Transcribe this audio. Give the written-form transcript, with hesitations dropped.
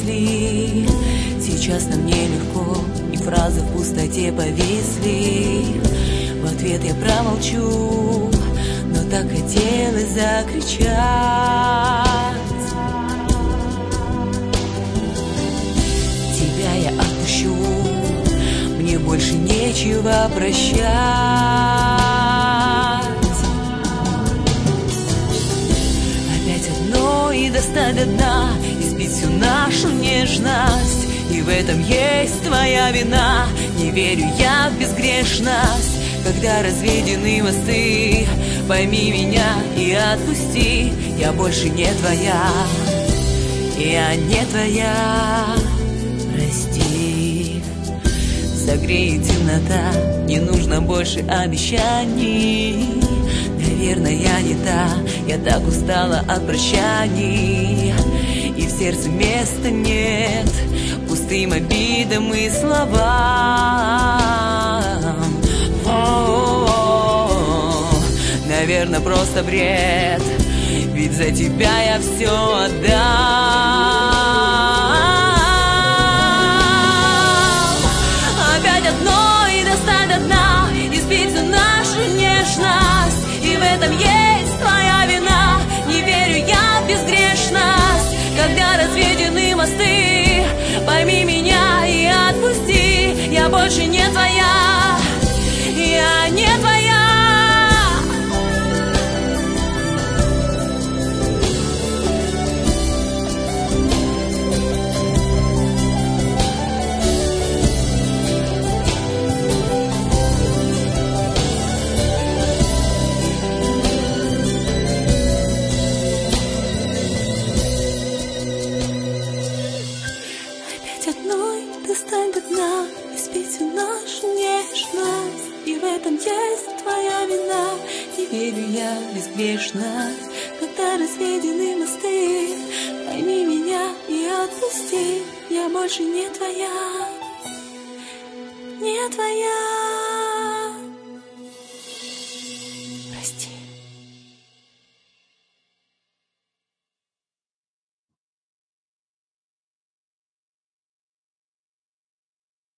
мысли. Сейчас нам нелегко, и фразы в пустоте повисли. В ответ я промолчу, но так хотелось закричать. Тебя я отпущу, мне больше нечего прощать. Опять одно и достать до дна, избить всю нашу нежность. И в этом есть твоя вина. Не верю я в безгрешность, когда разведены мосты. Пойми меня и отпусти, я больше не твоя, я не твоя, прости. Согреет темнота, не нужно больше обещаний. Наверное, я не та, я так устала от прощаний. И в сердце места нет пустым обидам и словам. Наверное, просто бред, ведь за тебя я все отдам. Опять одно и достать до дна, избить всю нашу нежность. И в этом есть твоя вина. Не верю я в безгрешность, когда разведены мосты. Пойми меня и отпусти, я больше не твоя, я не твоя. Одной достань до дна, испить всю нашу нежность. И в этом есть твоя вина. Не верю я в безгрешность, когда разведены мосты. Пойми меня и отпусти, я больше не твоя, не твоя.